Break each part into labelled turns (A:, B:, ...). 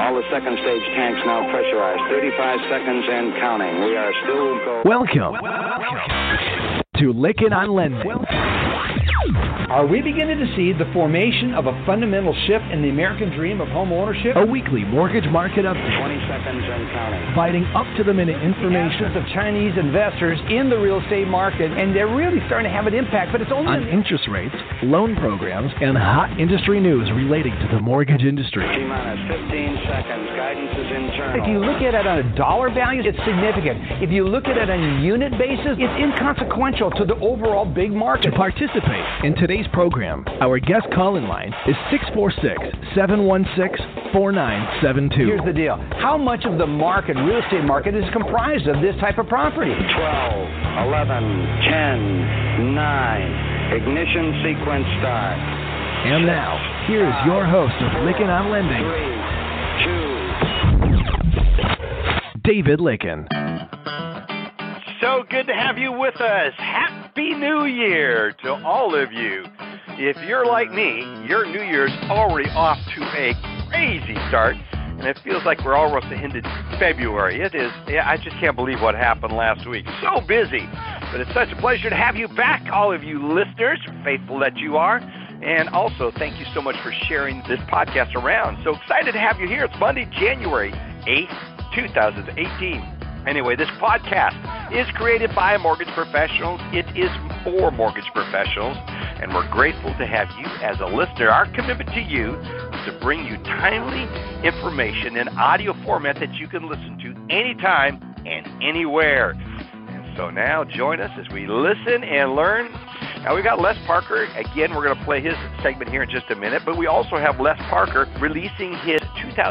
A: All the second stage tanks now pressurized. 35 seconds and counting. We are still going.
B: Welcome to Lykken on Lending.
C: Are we beginning to see the formation of a fundamental shift in the American dream of home ownership?
B: A weekly mortgage market update.
A: 20 seconds and counting.
B: Providing up-to-the-minute information
C: of Chinese investors in the real estate market, and they're really starting to have an impact, but it's only
B: on interest rates, loan programs, and hot industry news relating to the mortgage industry.
A: T-minus 15 seconds. Guidance is internal.
C: If you look at it on a dollar value, it's significant. If you look at it on a unit basis, it's inconsequential to the overall big market.
B: To participate in today's program, our guest call-in line is 646-716-4972.
C: Here's the deal. How much of the market, real estate market, is comprised of this type of property?
A: 12, 11, 10, 9. Ignition sequence start.
B: And now, here is your host of Lykken on Lending,
A: 3, 2.
B: David Lykken.
D: So good to have you with us. Happy New Year to all of you. If you're like me, your New Year's already off to a crazy start, and it feels like we're almost into February. It is. I just can't believe what happened last week. So busy, but it's such a pleasure to have you back, all of you listeners, faithful that you are. And also, thank you so much for sharing this podcast around. So excited to have you here. It's Monday, January 8th, 2018. Anyway, this podcast is created by mortgage professionals. It is for mortgage professionals, and we're grateful to have you as a listener. Our commitment to you is to bring you timely information in audio format that you can listen to anytime and anywhere. And so now join us as we listen and learn. Now, we've got Les Parker. Again, we're going to play his segment here in just a minute, but we also have Les Parker releasing his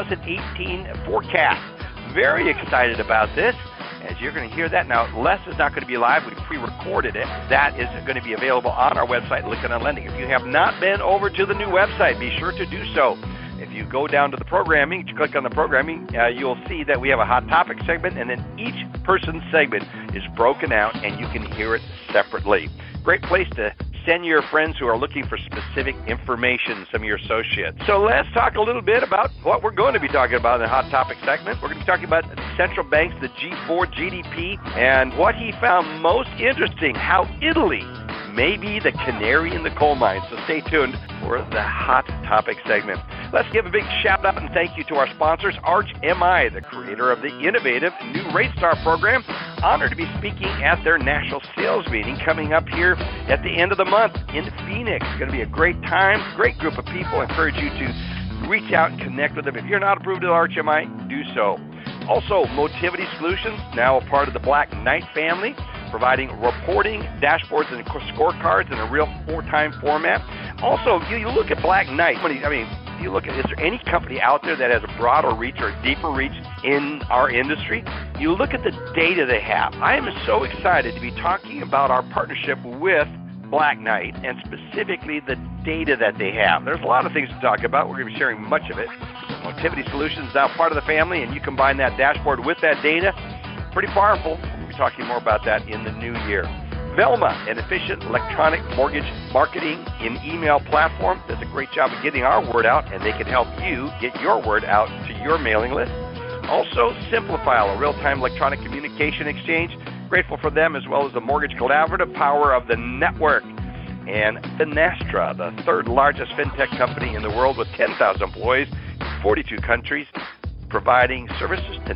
D: 2018 forecast. Very excited about this, as you're going to hear that. Now, Les is not going to be live. We pre-recorded it. That is going to be available on our website, Lykken on Lending. If you have not been over to the new website, be sure to do so. If you go down to the programming, you click on the programming, you'll see that we have a hot topic segment, and then each person's segment is broken out, and you can hear it separately. Great place to send your friends who are looking for specific information, some of your associates. So let's talk a little bit about what we're going to be talking about in the Hot Topic segment. We're going to be talking about central banks, the G4 GDP, and what he found most interesting, how Italy may be the canary in the coal mine. So stay tuned for the Hot Topic segment. Let's give a big shout out and thank you to our sponsors, Arch MI, the creator of the innovative new RateStar program. Honored to be speaking at their national sales meeting coming up here at the end of the month in Phoenix. It's going to be a great time, great group of people. I encourage you to reach out and connect with them. If you're not approved at Arch MI, do so. Also, Motivity Solutions, now a part of the Black Knight family, providing reporting, dashboards, and scorecards in a real four-time format. Also, you look at Black Knight. You look at, is there any company out there that has a broader reach or a deeper reach in our industry? You look at the data they have. I am so excited to be talking about our partnership with Black Knight and specifically the data that they have. There's a lot of things to talk about. We're going to be sharing much of it. Motivity Solutions is now part of the family, and you combine that dashboard with that data. Pretty powerful. We'll be talking more about that in the new year. Velma, an efficient electronic mortgage marketing and email platform, does a great job of getting our word out, and they can help you get your word out to your mailing list. Also, Simplifile, a real-time electronic communication exchange. Grateful for them, as well as the Mortgage Collaborative Power of the Network. And Finastra, the third largest fintech company in the world with 10,000 employees in 42 countries, providing services to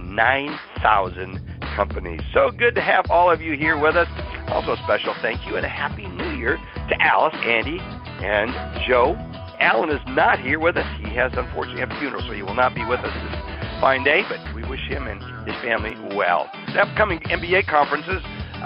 D: 9,000 companies. So good to have all of you here with us. Also a special thank you and a Happy New Year to Alice, Andy, and Joe. Alan is not here with us. He has, unfortunately, a funeral, so he will not be with us this fine day, but we wish him and his family well. The upcoming MBA conferences,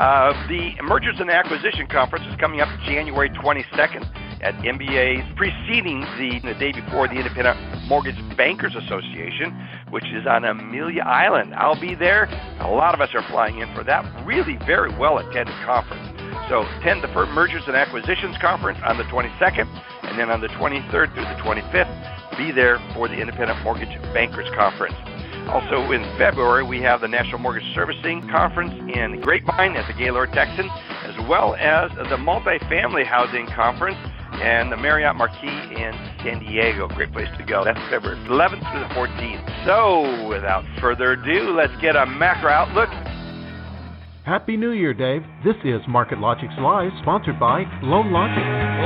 D: the Mergers and Acquisition Conference is coming up January 22nd at MBA's, preceding the day before the Independent Mortgage Bankers Association, which is on Amelia Island. I'll be there. A lot of us are flying in for that really very well-attended conference. So attend the Mergers and Acquisitions Conference on the 22nd, and then on the 23rd through the 25th, be there for the Independent Mortgage Bankers Conference. Also in February, we have the National Mortgage Servicing Conference in Grapevine at the Gaylord Texan, as well as the Multifamily Housing Conference and the Marriott Marquis in San Diego. Great place to go. That's February 11th through the 14th. So, without further ado, let's get a macro outlook.
E: Happy New Year, Dave. This is Market Logics Live, sponsored by Loan Logic.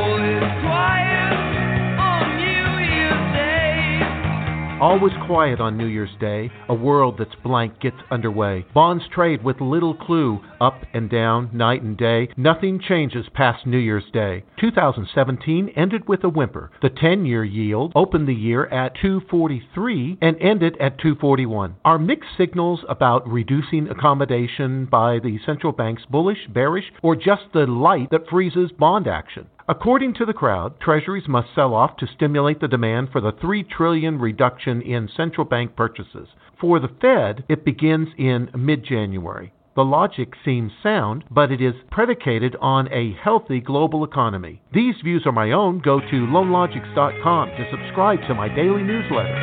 E: Always quiet on New Year's Day. A world that's blank gets underway. Bonds trade with little clue, up and down, night and day. Nothing changes past New Year's Day. 2017 ended with a whimper. The 10-year yield opened the year at 243 and ended at 241. Are mixed signals about reducing accommodation by the central banks bullish, bearish, or just the light that freezes bond action? According to the crowd, treasuries must sell off to stimulate the demand for the $3 trillion reduction in central bank purchases. For the Fed, it begins in mid-January. The logic seems sound, but it is predicated on a healthy global economy. These views are my own. Go to loanlogics.com to subscribe to my daily newsletter.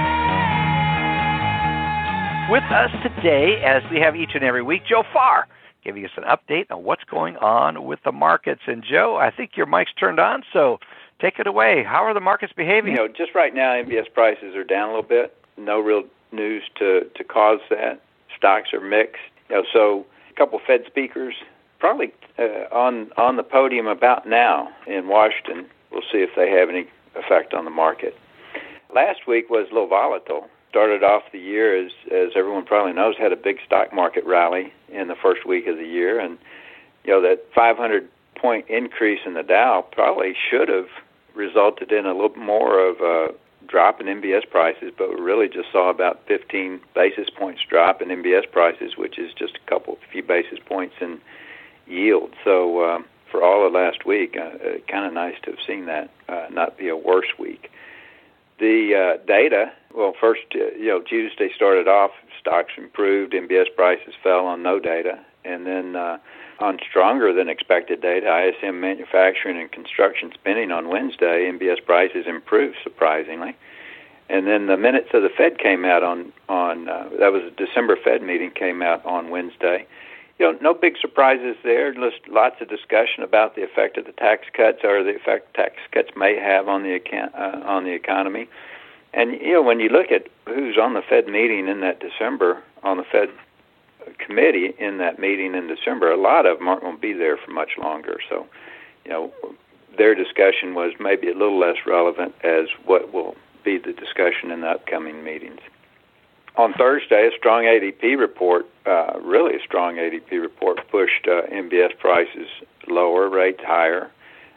D: With us today, as we have each and every week, Joe Farr, giving us an update on what's going on with the markets. And Joe, I think your mic's turned on, so take it away. How are the markets behaving?
F: Just right now, MBS prices are down a little bit. No real news to cause that. Stocks are mixed. So a couple Fed speakers probably on the podium about now in Washington. We'll see if they have any effect on the market. Last week was a little volatile. Started off the year, as everyone probably knows, had a big stock market rally in the first week of the year. And, that 500-point increase in the Dow probably should have resulted in a little more of a drop in MBS prices, but we really just saw about 15 basis points drop in MBS prices, which is just a few basis points in yield. So for all of last week, kind of nice to have seen that not be a worse week. The data, well, first, Tuesday started off, stocks improved, MBS prices fell on no data. And then on stronger than expected data, ISM manufacturing and construction spending on Wednesday, MBS prices improved surprisingly. And then the minutes of the Fed came out on that was a December Fed meeting, came out on Wednesday. No big surprises there. Just lots of discussion about the effect of the tax cuts or the effect tax cuts may have on the economy. And when you look at who's on the Fed meeting in that December, on the Fed committee in that meeting in December, a lot of them aren't going to be there for much longer. So, their discussion was maybe a little less relevant as what will be the discussion in the upcoming meetings. On Thursday, a strong ADP report, really a strong ADP report, pushed MBS prices lower, rates higher.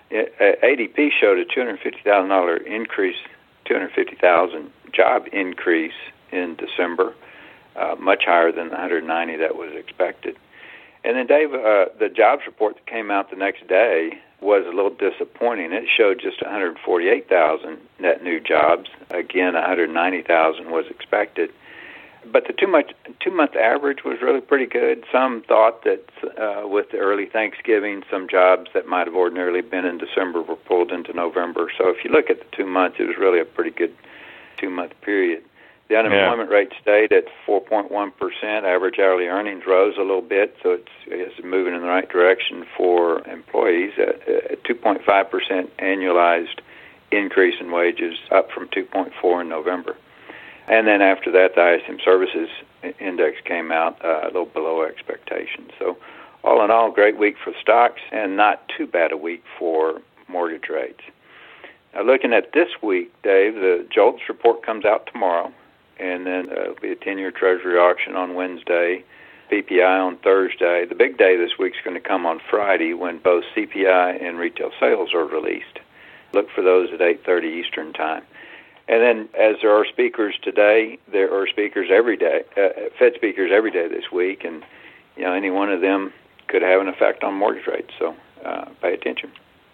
F: ADP showed a $250,000 increase, 250,000 job increase in December, much higher than the 190 that was expected. And then, Dave, the jobs report that came out the next day was a little disappointing. It showed just 148,000 net new jobs. Again, 190,000 was expected. But the two-month average was really pretty good. Some thought that with the early Thanksgiving, some jobs that might have ordinarily been in December were pulled into November. So if you look at the 2 months, it was really a pretty good 2-month period. The unemployment rate stayed at 4.1%. Average hourly earnings rose a little bit, so it's moving in the right direction for employees. A 2.5% annualized increase in wages, up from 2.4 in November. And then after that, the ISM Services Index came out a little below expectations. So all in all, great week for stocks and not too bad a week for mortgage rates. Now looking at this week, Dave, the JOLTS report comes out tomorrow, and then there'll be a 10-year Treasury auction on Wednesday, PPI on Thursday. The big day this week is going to come on Friday when both CPI and retail sales are released. Look for those at 8:30 Eastern Time. And then, as there are speakers today, there are speakers every day, Fed speakers every day this week, and any one of them could have an effect on mortgage rates. So pay attention.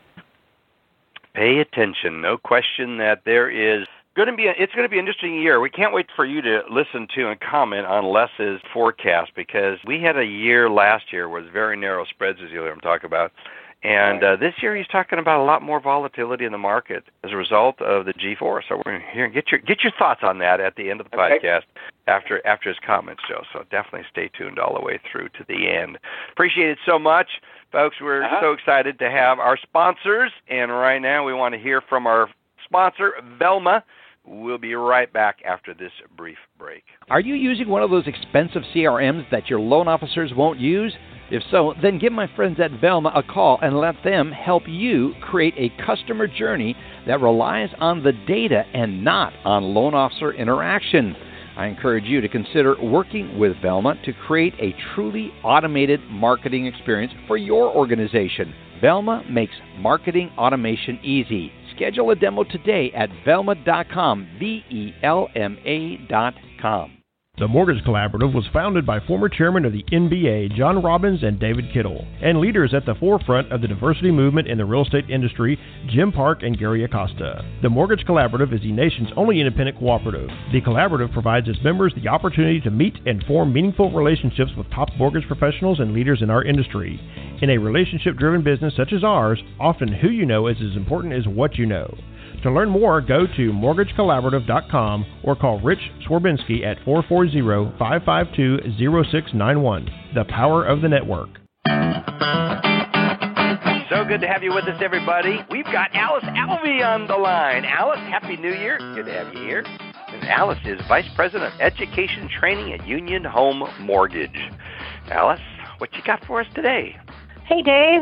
D: Pay attention. No question that there is going to be. It's going to be an interesting year. We can't wait for you to listen to and comment on Les's forecast, because we had a year last year with very narrow spreads, as you'll hear him talk about. And this year he's talking about a lot more volatility in the market as a result of the G4. So we're going to hear, get your thoughts on that at the end of the podcast after his comments, Joe. So definitely stay tuned all the way through to the end. Appreciate it so much. Folks, we're so excited to have our sponsors. And right now we want to hear from our sponsor, Velma. We'll be right back after this brief break.
C: Are you using one of those expensive CRMs that your loan officers won't use? If so, then give my friends at Velma a call and let them help you create a customer journey that relies on the data and not on loan officer interaction. I encourage you to consider working with Velma to create a truly automated marketing experience for your organization. Velma makes marketing automation easy. Schedule a demo today at velma.com, VELMA.com.
G: The Mortgage Collaborative was founded by former chairman of the NBA, John Robbins and David Kittle, and leaders at the forefront of the diversity movement in the real estate industry, Jim Park and Gary Acosta. The Mortgage Collaborative is the nation's only independent cooperative. The collaborative provides its members the opportunity to meet and form meaningful relationships with top mortgage professionals and leaders in our industry. In a relationship-driven business such as ours, often who you know is as important as what you know. To learn more, go to mortgagecollaborative.com or call Rich Swerbinsky at 440-552-0691. The power of the network.
D: So good to have you with us, everybody. We've got Alice Alvey on the line. Alice, Happy New Year. Good to have you here. And Alice is Vice President of Education Training at Union Home Mortgage. Alice, what you got for us today?
H: Hey, Dave.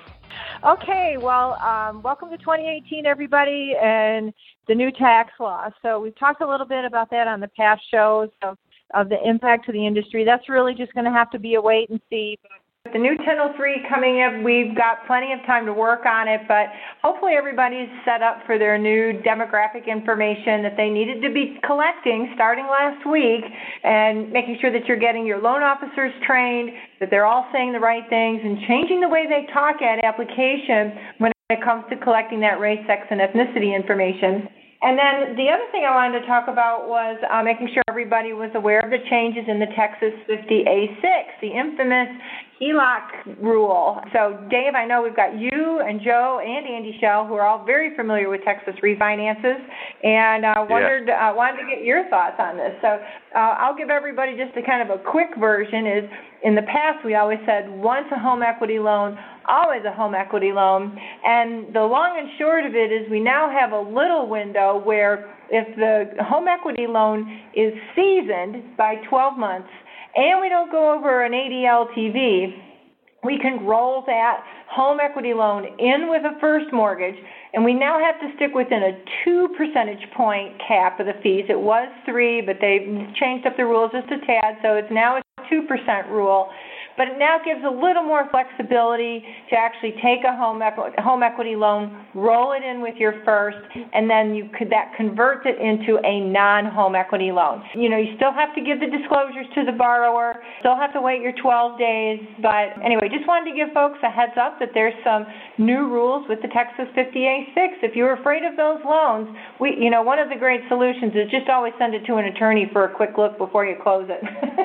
H: Okay, well, welcome to 2018, everybody, and the new tax law. So we've talked a little bit about that on the past shows of the impact to the industry. That's really just going to have to be a wait and see. With the new 1003 coming up, we've got plenty of time to work on it, but hopefully everybody's set up for their new demographic information that they needed to be collecting starting last week, and making sure that you're getting your loan officers trained, that they're all saying the right things, and changing the way they talk at application when it comes to collecting that race, sex, and ethnicity information. And then the other thing I wanted to talk about was making sure everybody was aware of the changes in the Texas 50A6, the infamous HELOC rule. So, Dave, I know we've got you and Joe and Andy Schell, who are all very familiar with Texas refinances, and wanted to get your thoughts on this. So I'll give everybody just a kind of a quick version. Is in the past, we always said once a home equity loan, always a home equity loan. And the long and short of it is we now have a little window where if the home equity loan is seasoned by 12 months and we don't go over an 80 LTV, we can roll that home equity loan in with a first mortgage, and we now have to stick within a 2 percentage point cap of the fees. It was 3, but they've changed up the rules just a tad, so it's now a 2% rule. But it now gives a little more flexibility to actually take a home equity loan, roll it in with your first, and then that converts it into a non-home equity loan. You know, you still have to give the disclosures to the borrower, still have to wait your 12 days. But anyway, just wanted to give folks a heads up that there's some new rules with the Texas 50A6. If you're afraid of those loans, one of the great solutions is just always send it to an attorney for a quick look before you close it.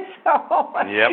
D: Yep.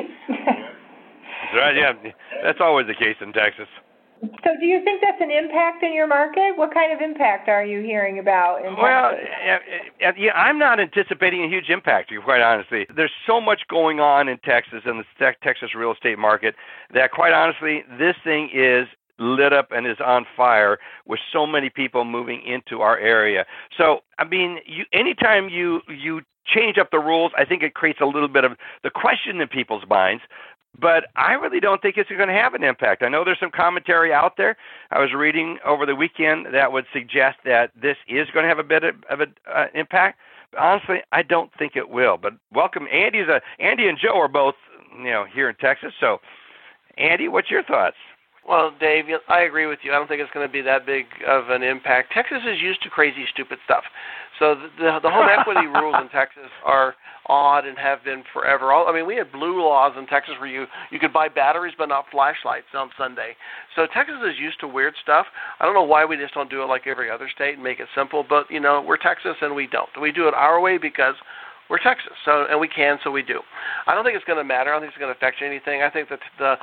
D: Right, yeah, that's always the case in Texas.
H: So do you think that's an impact in your market? What kind of impact are you hearing about in Texas?
D: Well, I'm not anticipating a huge impact, quite honestly. There's so much going on in Texas and the Texas real estate market that, quite honestly, this thing is lit up and is on fire with so many people moving into our area. So, I mean, anytime you change up the rules, I think it creates a little bit of the question in people's minds. But I really don't think it's going to have an impact. I know there's some commentary out there. I was reading over the weekend that would suggest that this is going to have a bit of an impact. But honestly, I don't think it will. But welcome, Andy and Joe are both here in Texas. So, Andy, what's your thoughts?
I: Well, Dave, I agree with you. I don't think it's going to be that big of an impact. Texas is used to crazy, stupid stuff. So the home equity rules in Texas are odd and have been forever. We had blue laws in Texas where you could buy batteries but not flashlights on Sunday. So Texas is used to weird stuff. I don't know why we just don't do it like every other state and make it simple, but, we're Texas and we don't. We do it our way because we're Texas, and we can, so we do. I don't think it's going to matter. I don't think it's going to affect anything. I think that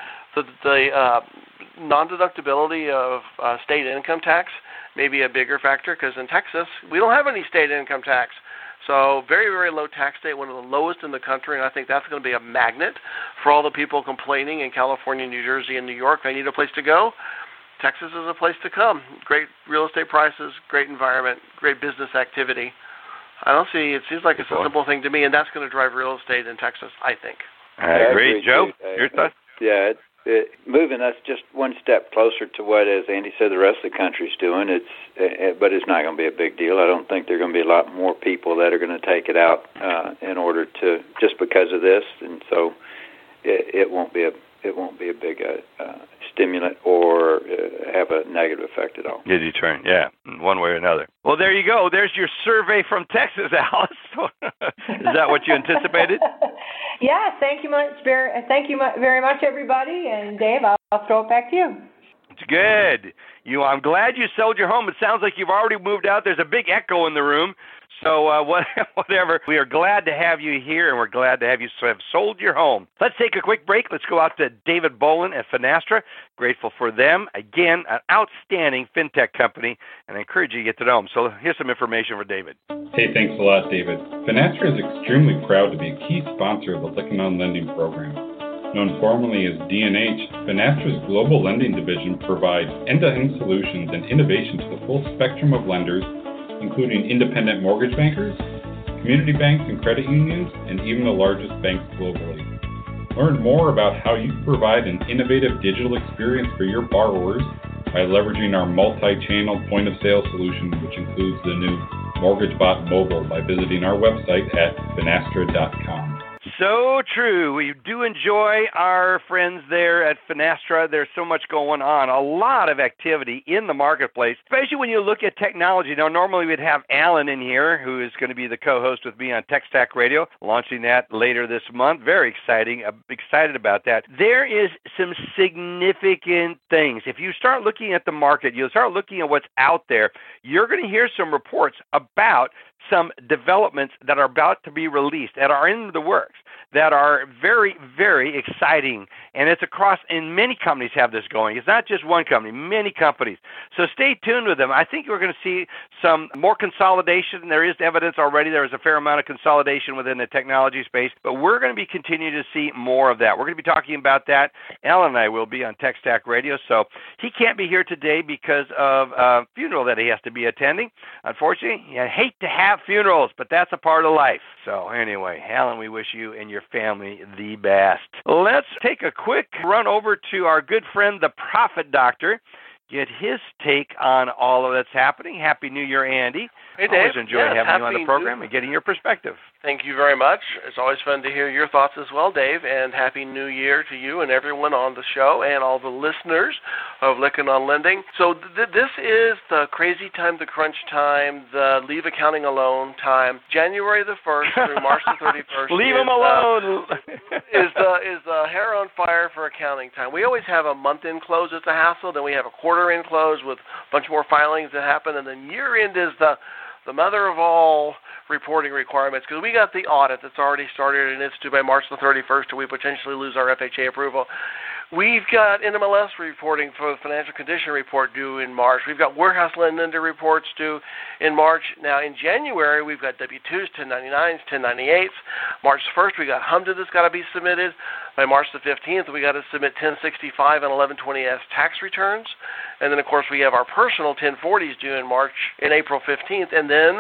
I: the non-deductibility of state income tax may be a bigger factor, because in Texas, we don't have any state income tax. So very, very low tax state, one of the lowest in the country, and I think that's going to be a magnet for all the people complaining in California, New Jersey, and New York. They need a place to go. Texas is a place to come. Great real estate prices, great environment, great business activity. It seems like it's a simple thing to me, and that's going to drive real estate in Texas, I think.
D: I agree. Joe, your thoughts?
F: Yeah, moving us just one step closer to what, as Andy said, the rest of the country's doing. But it's not going to be a big deal. I don't think there are going to be a lot more people that are going to take it out in order to, just because of this, and so it won't be a big stimulant or have a negative effect at all.
D: Yeah, deterrent, one way or another. Well, there you go. There's your survey from Texas, Alice. Is that what you anticipated?
H: Yeah, thank you very much, everybody. And Dave, I'll throw it back to you.
D: It's good. I'm glad you sold your home. It sounds like you've already moved out. There's a big echo in the room. So whatever, we are glad to have you here, and we're glad to have you have sold your home. Let's take a quick break. Let's go out to David Boland at Finastra. Grateful for them. Again, an outstanding fintech company, and I encourage you to get to know them. So here's some information for David.
J: Hey, thanks a lot, David. Finastra is extremely proud to be a key sponsor of the Lykken On Lending program. Known formally as D&H, Finastra's global lending division provides end-to-end solutions and innovation to the full spectrum of lenders, including independent mortgage bankers, community banks and credit unions, and even the largest banks globally. Learn more about how you provide an innovative digital experience for your borrowers by leveraging our multi-channel point-of-sale solution, which includes the new MortgageBot Mobile, by visiting our website at finastra.com.
D: So true. We do enjoy our friends there at Finastra. There's so much going on, a lot of activity in the marketplace, especially when you look at technology. Now, normally we'd have Alan in here, who is going to be the co-host with me on TechStack Radio, launching that later this month. Very exciting. I'm excited about that. There is some significant things. If you start looking at the market, you'll start looking at what's out there, you're going to hear some reports about some developments that are about to be released, that are in the works, that are very, very exciting. And it's across, and many companies have this going. It's not just one company, many companies. So stay tuned with them. I think we're going to see some more consolidation. There is evidence already. There is a fair amount of consolidation within the technology space, but we're going to be continuing to see more of that. We're going to be talking about that. Alan and I will be on TechStack Radio, so he can't be here today because of a funeral that he has to be attending. Unfortunately, I hate to have funerals, but that's a part of life. So anyway, Alan, we wish you and your family the best. Let's take a quick run over to our good friend, the Profit Doctor, get his take on all of that's happening. Happy New Year, Andy.
I: Hey, Dave.
D: Always enjoy having you on the program and getting your perspective.
I: Thank you very much. It's always fun to hear your thoughts as well, Dave, and Happy New Year to you and everyone on the show and all the listeners of Lykken On Lending. So this is the crazy time, the crunch time, the leave accounting alone time. January the 1st through March the 31st.
D: Leave them alone.
I: is the hair on fire for accounting time. We always have a month-end close. It's a hassle. Then we have a quarter-end close with a bunch more filings that happen. And then year-end is the mother of all reporting requirements, because we got the audit that's already started, and it's due by March the 31st, or we potentially lose our FHA approval. We've got NMLS reporting for the financial condition report due in March. We've got warehouse lender reports due in March. Now, in January, we've got W-2s, 1099s, 1098s. March 1st, we got HMDA that's got to be submitted. By March the 15th, we got to submit 1065 and 1120S tax returns. And then, of course, we have our personal 1040s due in April 15th. And then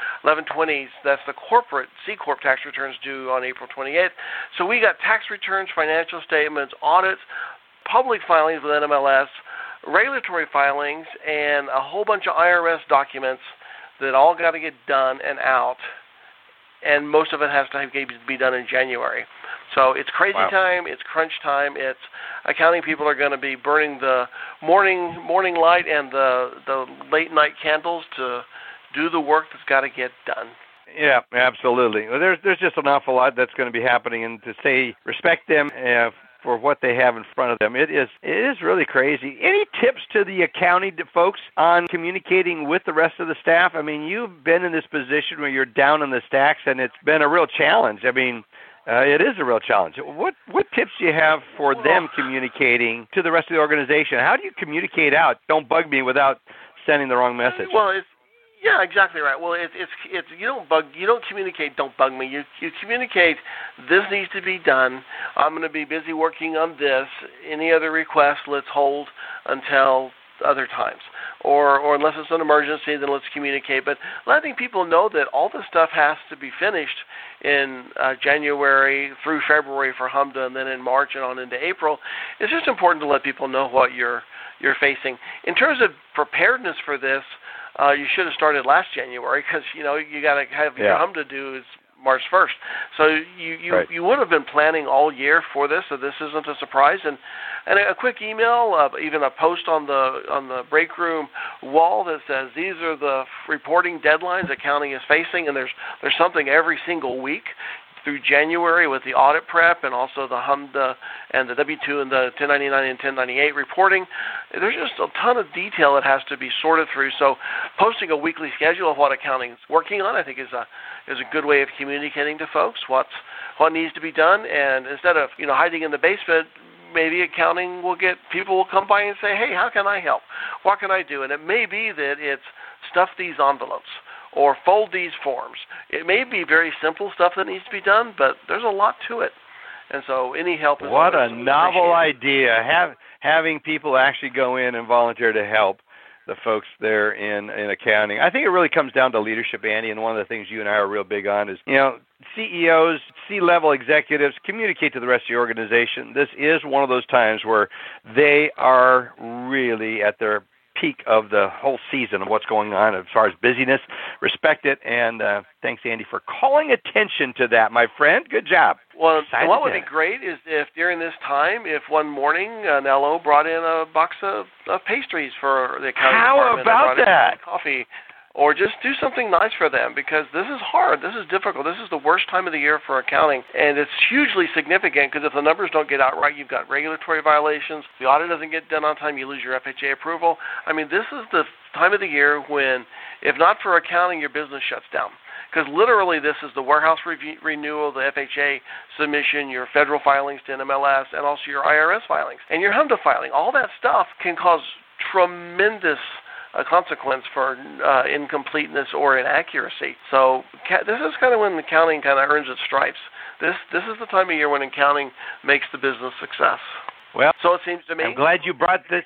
I: 1120s, that's the corporate C-Corp tax returns due on April 28th. So we got tax returns, financial statements, audits, public filings with NMLS, regulatory filings, and a whole bunch of IRS documents that all got to get done and out. And most of it has to be done in January. So it's crazy time, it's crunch time, it's accounting people are going to be burning the morning light and the late night candles to do the work that's got to get done.
D: Yeah, absolutely. Well, there's just an awful lot that's going to be happening, and to say respect them for what they have in front of them. It is really crazy. Any tips to the accounting folks on communicating with the rest of the staff? I mean, you've been in this position where you're down in the stacks, and it's been a real challenge. I mean, it is a real challenge. What tips do you have for them communicating to the rest of the organization? How do you communicate out? Don't bug me without sending the wrong message.
I: Well, yeah, exactly right. Well, it's you don't communicate. Don't bug me. You communicate. This needs to be done. I'm going to be busy working on this. Any other requests, let's hold until other times, or unless it's an emergency, then let's communicate. But letting people know that all this stuff has to be finished in January through February for HMDA, and then in March and on into April. It's just important to let people know what you're facing. In terms of preparedness for this, you should have started last January, because you got to have your HMDA due is March 1st. So you would have been planning all year for this, so this isn't a surprise. And a quick email, even a post on the break room wall that says these are the reporting deadlines accounting is facing, and there's something every single week through January with the audit prep and also the HMDA and the W-2 and the 1099 and 1098 reporting. There's just a ton of detail that has to be sorted through. So posting a weekly schedule of what accounting is working on, I think, is a good way of communicating to folks what needs to be done. And instead of hiding in the basement, maybe accounting people will come by and say, hey, how can I help? What can I do? And it may be that it's stuff these envelopes or fold these forms. It may be very simple stuff that needs to be done, but there's a lot to it. And so any help is
D: what a novel idea, having people actually go in and volunteer to help the folks there in accounting. I think it really comes down to leadership, Andy, and one of the things you and I are real big on is, CEOs, C-level executives, communicate to the rest of the organization. This is one of those times where they are really at their peak of the whole season of what's going on as far as busyness. Respect it, and thanks, Andy, for calling attention to that, my friend. Good job.
I: Well, what would be great is if during this time, if one morning an LO brought in a box of pastries for the accounting department.
D: How about that?
I: Coffee. Or just do something nice for them, because this is hard. This is difficult. This is the worst time of the year for accounting, and it's hugely significant because if the numbers don't get out right, you've got regulatory violations. If the audit doesn't get done on time, you lose your FHA approval. I mean, this is the time of the year when, if not for accounting, your business shuts down. Because literally this is the warehouse renewal, the FHA submission, your federal filings to NMLS, and also your IRS filings, and your HMDA filing. All that stuff can cause tremendous consequence for incompleteness or inaccuracy. So this is kind of when accounting kind of earns its stripes. This is the time of year when accounting makes the business success.
D: Well,
I: so it seems to me.
D: I'm glad you brought this.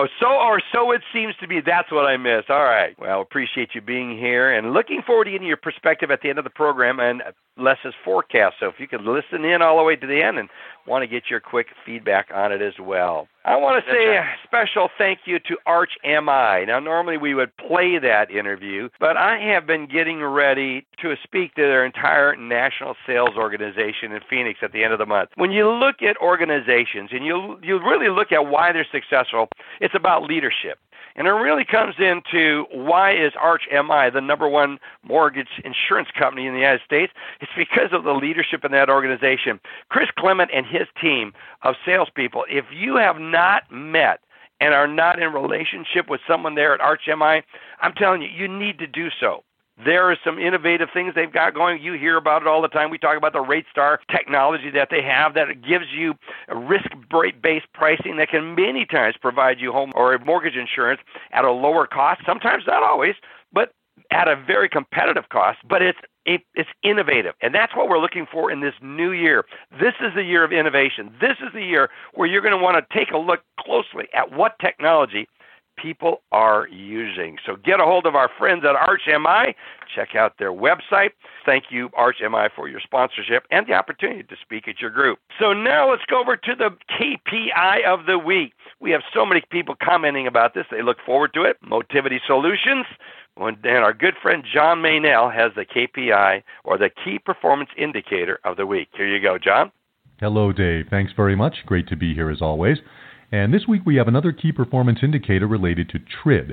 D: So it seems to be. That's what I missed. All right. Well, appreciate you being here and looking forward to getting your perspective at the end of the program and Les's forecast. So if you could listen in all the way to the end and want to get your quick feedback on it as well. I want to say a special thank you to Arch MI. Now, normally we would play that interview, but I have been getting ready to speak to their entire national sales organization in Phoenix at the end of the month. When you look at organizations and you really look at why they're successful, it's about leadership. And it really comes into why is Arch MI the number one mortgage insurance company in the United States? It's because of the leadership in that organization. Chris Clement and his team of salespeople, if you have not met and are not in relationship with someone there at Arch MI, I'm telling you, you need to do so. There are some innovative things they've got going. You hear about it all the time. We talk about the RateStar technology that they have that gives you a risk-based pricing that can many times provide you home or mortgage insurance at a lower cost, sometimes not always, but at a very competitive cost. But it's innovative, and that's what we're looking for in this new year. This is the year of innovation. This is the year where you're going to want to take a look closely at what technology people are using. So get a hold of our friends at Arch MI. Check out their website. Thank you, Arch MI, for your sponsorship and the opportunity to speak at your group. So now let's go over to the KPI of the week. We have so many people commenting about this. They look forward to it. Motivity Solutions. And our good friend John Maynell has the KPI, or the Key Performance Indicator of the week. Here you go, John.
K: Hello, Dave. Thanks very much. Great to be here as always. And this week we have another key performance indicator related to TRID.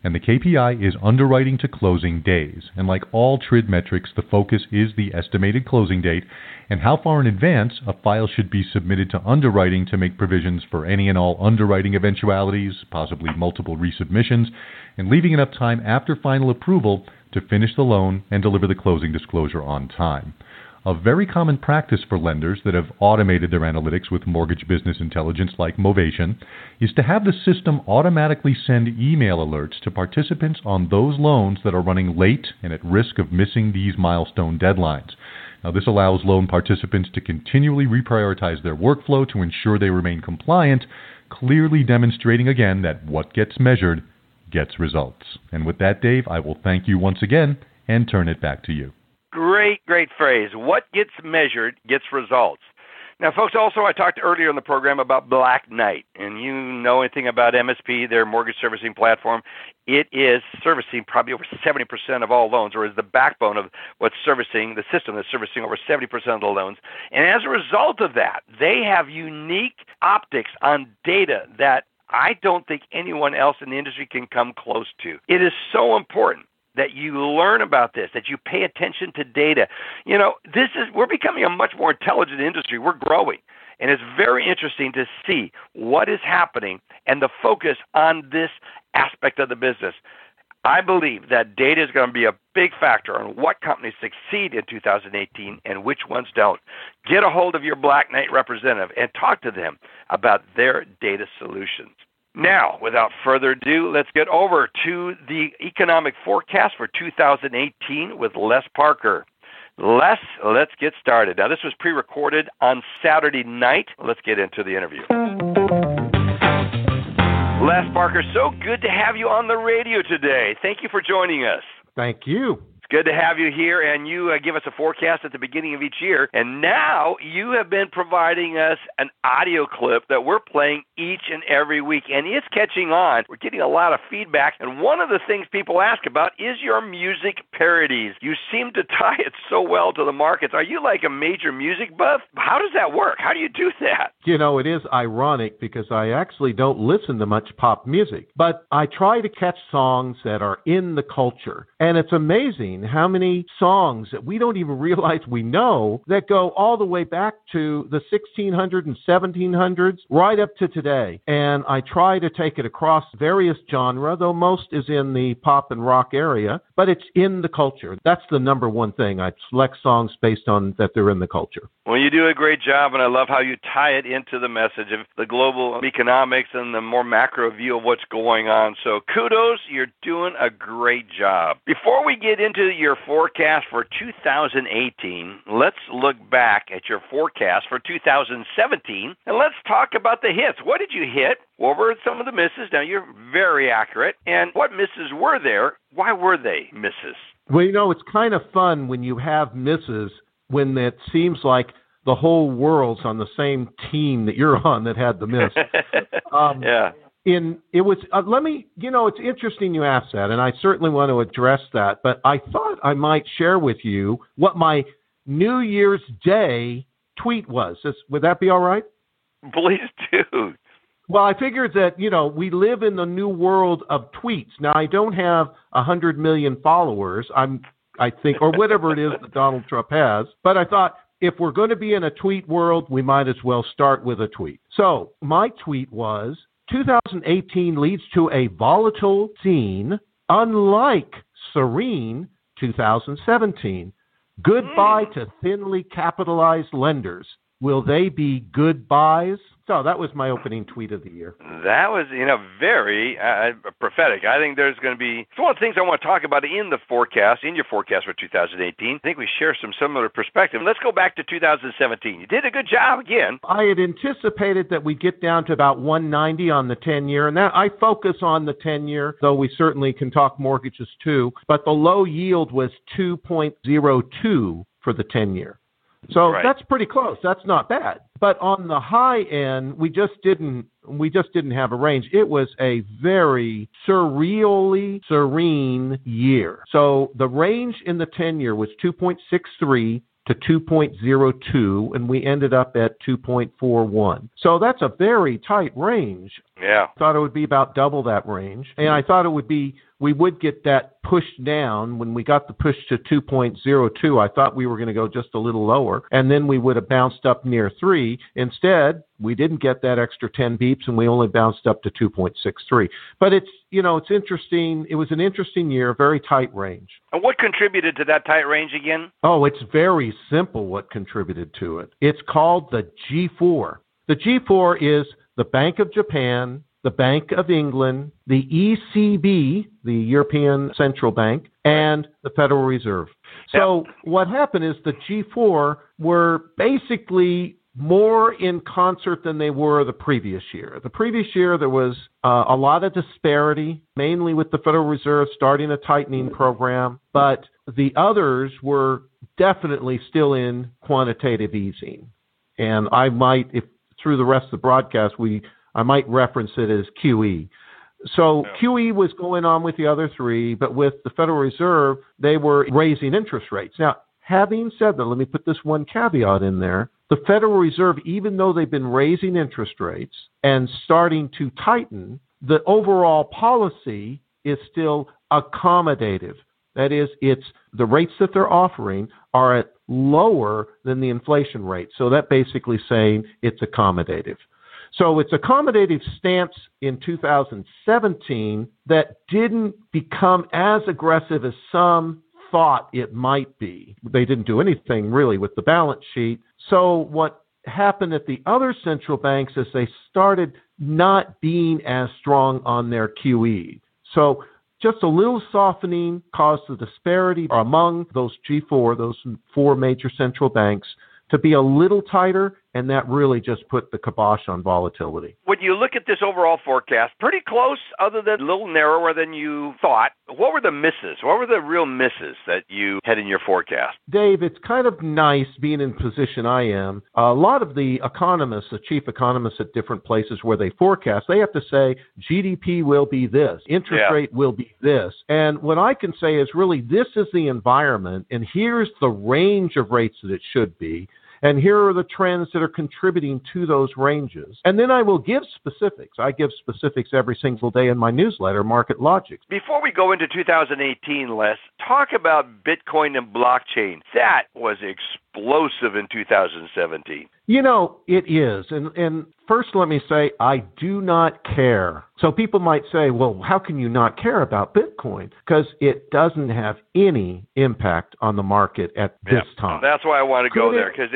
K: And the KPI is underwriting to closing days. And like all TRID metrics, the focus is the estimated closing date and how far in advance a file should be submitted to underwriting to make provisions for any and all underwriting eventualities, possibly multiple resubmissions, and leaving enough time after final approval to finish the loan and deliver the closing disclosure on time. A very common practice for lenders that have automated their analytics with mortgage business intelligence like Movation is to have the system automatically send email alerts to participants on those loans that are running late and at risk of missing these milestone deadlines. Now, this allows loan participants to continually reprioritize their workflow to ensure they remain compliant, clearly demonstrating again that what gets measured gets results. And with that, Dave, I will thank you once again and turn it back to you.
D: Great phrase. What gets measured gets results. Now, folks, also I talked earlier in the program about Black Knight, and you know anything about MSP, their mortgage servicing platform. It is servicing probably over 70% of all loans, or is the backbone of what's servicing, the system that's servicing over 70% of the loans. And as a result of that, they have unique optics on data that I don't think anyone else in the industry can come close to. It is so important that you learn about this, that you pay attention to data. You know, we're becoming a much more intelligent industry. We're growing. And it's very interesting to see what is happening and the focus on this aspect of the business. I believe that data is going to be a big factor on what companies succeed in 2018 and which ones don't. Get a hold of your Black Knight representative and talk to them about their data solutions. Now, without further ado, let's get over to the economic forecast for 2018 with Les Parker. Les, let's get started. Now, this was pre-recorded on Saturday night. Let's get into the interview. Les Parker, so good to have you on the radio today. Thank you for joining us.
E: Thank you.
D: It's good to have you here, and you give us a forecast at the beginning of each year. And now you have been providing us an audio clip that we're playing each and every week, and it's catching on. We're getting a lot of feedback, and one of the things people ask about is your music parodies. You seem to tie it so well to the markets. Are you like a major music buff? How does that work? How do you do that?
E: You know, it is ironic because I actually don't listen to much pop music, but I try to catch songs that are in the culture, and it's amazing how many songs that we don't even realize we know that go all the way back to the 1600s and 1700s right up to today. And I try to take it across various genres, though most is in the pop and rock area, but it's in the culture. That's the number one thing. I select songs based on that they're in the culture.
D: Well, you do a great job, and I love how you tie it into the message of the global economics and the more macro view of what's going on. So kudos, you're doing a great job. Before we get into your forecast for 2018, let's look back at your forecast for 2017, and let's talk about the hits. What did you hit? What were some of the misses? Now, you're very accurate. And what misses were there? Why were they misses?
E: Well, you know, it's kind of fun when you have misses when it seems like the whole world's on the same team that you're on that had the miss.
D: Yeah.
E: It's interesting you asked that, and I certainly want to address that, but I thought I might share with you what my New Year's Day tweet was. Would that be all right?
D: Please do.
E: Well, I figured that, we live in the new world of tweets. Now, I don't have 100 million followers, I think, or whatever it is that Donald Trump has, but I thought, if we're going to be in a tweet world, we might as well start with a tweet. So my tweet was, 2018 leads to a volatile scene, unlike serene 2017. Goodbye to thinly capitalized lenders. Will they be goodbyes? So that was my opening tweet of the year.
D: That was, very prophetic. I think there's going to be it's one of the things I want to talk about in your forecast for 2018. I think we share some similar perspective. Let's go back to 2017. You did a good job again.
E: I had anticipated that we'd get down to about 190 on the 10-year, and that I focus on the 10-year, though we certainly can talk mortgages too. But the low yield was 2.02 for the 10-year. So right. That's pretty close. That's not bad. But on the high end, we just didn't have a range. It was a very surreally serene year. So the range in the 10-year was 2.63 to 2.02, and we ended up at 2.41. So that's a very tight range.
D: Yeah.
E: I thought it would be about double that range. And I thought we would get that pushed down. When we got the push to 2.02, I thought we were going to go just a little lower, and then we would have bounced up near 3. Instead, we didn't get that extra 10 beeps, and we only bounced up to 2.63. But it's interesting. It was an interesting year, very tight range.
D: And what contributed to that tight range again?
E: Oh, it's very simple what contributed to it. It's called the G4. The G4 is the Bank of Japan, the Bank of England, the ECB, the European Central Bank, and the Federal Reserve. So what happened is the G4 were basically more in concert than they were the previous year. The previous year, there was a lot of disparity, mainly with the Federal Reserve starting a tightening program, but the others were definitely still in quantitative easing. And I might, if through the rest of the broadcast, I might reference it as QE. So QE was going on with the other three, but with the Federal Reserve, they were raising interest rates. Now, having said that, let me put this one caveat in there. The Federal Reserve, even though they've been raising interest rates and starting to tighten, the overall policy is still accommodative. That is, it's the rates that they're offering are at lower than the inflation rate. So that basically saying it's accommodative. So it's accommodative stance in 2017 that didn't become as aggressive as some thought it might be. They didn't do anything really with the balance sheet. So what happened at the other central banks is they started not being as strong on their QE. So just a little softening caused the disparity among those G4, those 4 major central banks, to be a little tighter, and that really just put the kibosh on volatility.
D: When you look at this overall forecast, pretty close, other than a little narrower than you thought. What were the misses? What were the real misses that you had in your forecast?
E: Dave, it's kind of nice being in the position I am. A lot of the economists, the chief economists at different places where they forecast, they have to say GDP will be this, interest rate will be this. And what I can say is really this is the environment, and here's the range of rates that it should be. And here are the trends that are contributing to those ranges. And then I will give specifics. I give specifics every single day in my newsletter, Market Logics.
D: Before we go into 2018, Les, talk about Bitcoin and blockchain. That was explosive in 2017.
E: You know, it is. And first let me say, I do not care. So people might say, well, how can you not care about Bitcoin? Because it doesn't have any impact on the market at this time.
D: That's why I want to go there, because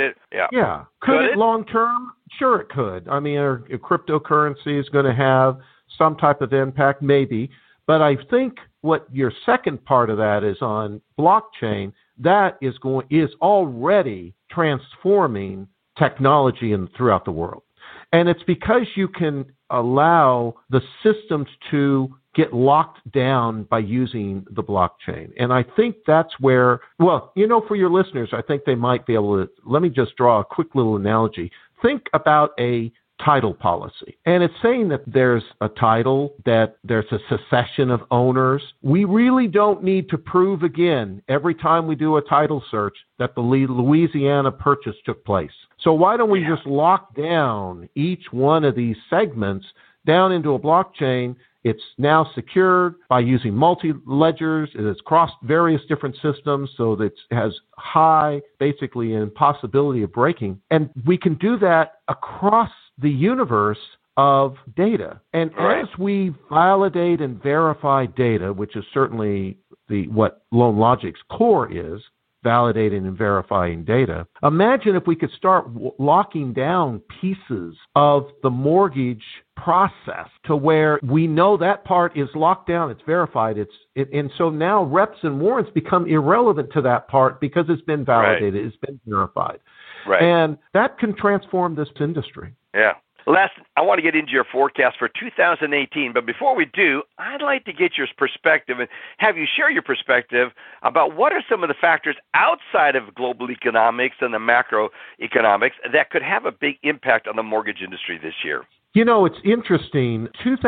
E: Could it long term? Sure, it could. I mean, a cryptocurrency is going to have some type of impact, maybe. But I think what your second part of that is on blockchain, that is already transforming technology throughout the world. And it's because you can allow the systems to get locked down by using the blockchain. And I think that's where, well, you know, for your listeners, I think they might be able to, let me just draw a quick little analogy. Think about a title policy. And it's saying that there's a title, that there's a succession of owners. We really don't need to prove again every time we do a title search that the Louisiana purchase took place. So why don't we just lock down each one of these segments down into a blockchain? It's now secured by using multi-ledgers. It has crossed various different systems, so that it has high, basically, impossibility of breaking. And we can do that across the universe of data. And as we validate and verify data, which is certainly what LoanLogic's core is, validating and verifying data, imagine if we could start locking down pieces of the mortgage process to where we know that part is locked down, it's verified, and so now reps and warrants become irrelevant to that part because it's been validated, it's been verified. And that can transform this industry.
D: Yeah. Les, I want to get into your forecast for 2018, but before we do, I'd like to get your perspective and have you share your perspective about what are some of the factors outside of global economics and the macroeconomics that could have a big impact on the mortgage industry this year.
E: You know, it's interesting.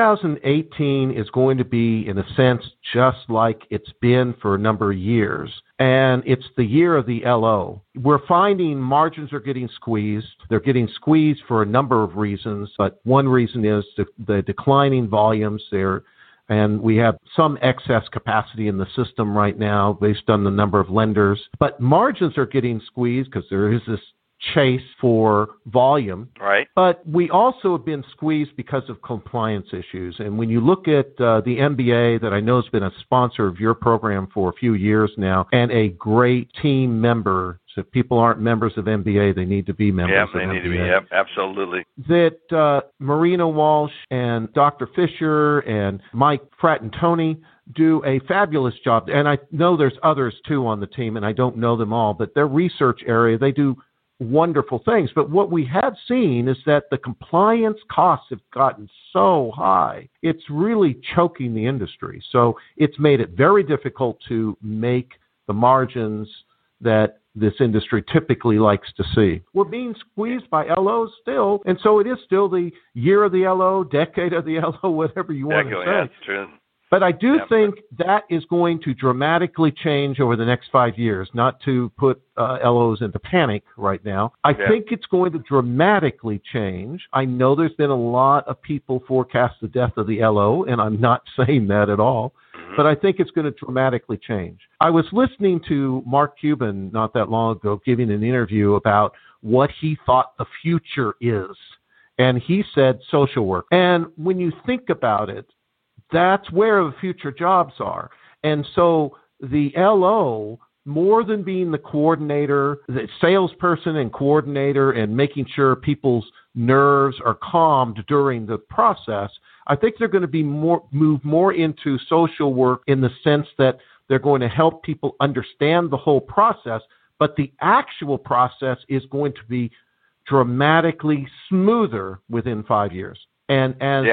E: 2018 is going to be, in a sense, just like it's been for a number of years. And it's the year of the LO. We're finding margins are getting squeezed. They're getting squeezed for a number of reasons, but one reason is the declining volumes there. And we have some excess capacity in the system right now based on the number of lenders. But margins are getting squeezed because there is this chase for volume.
D: Right.
E: But we also have been squeezed because of compliance issues. And when you look at the MBA, that I know has been a sponsor of your program for a few years now, and a great team member. So if people aren't members of MBA, they need to be members of MBA.
D: Yeah, they need to be. Yep, absolutely.
E: That Marina Walsh and Dr. Fisher and Mike Fratantoni do a fabulous job. And I know there's others, too, on the team, and I don't know them all. But their research area, they do wonderful things. But what we have seen is that the compliance costs have gotten so high, it's really choking the industry. So it's made it very difficult to make the margins that this industry typically likes to see. We're being squeezed by LOs still, and so it is still the year of the LO, decade of the LO, whatever you want to say.
D: Yeah, that's true.
E: But I do think that is going to dramatically change over the next 5 years, not to put LOs into panic right now. I think it's going to dramatically change. I know there's been a lot of people forecast the death of the LO, and I'm not saying that at all, but I think it's going to dramatically change. I was listening to Mark Cuban not that long ago giving an interview about what he thought the future is, and he said social work. And when you think about it, that's where the future jobs are. And so the LO, more than being the coordinator, the salesperson and coordinator and making sure people's nerves are calmed during the process, I think they're going to be move more into social work in the sense that they're going to help people understand the whole process, but the actual process is going to be dramatically smoother within 5 years. And as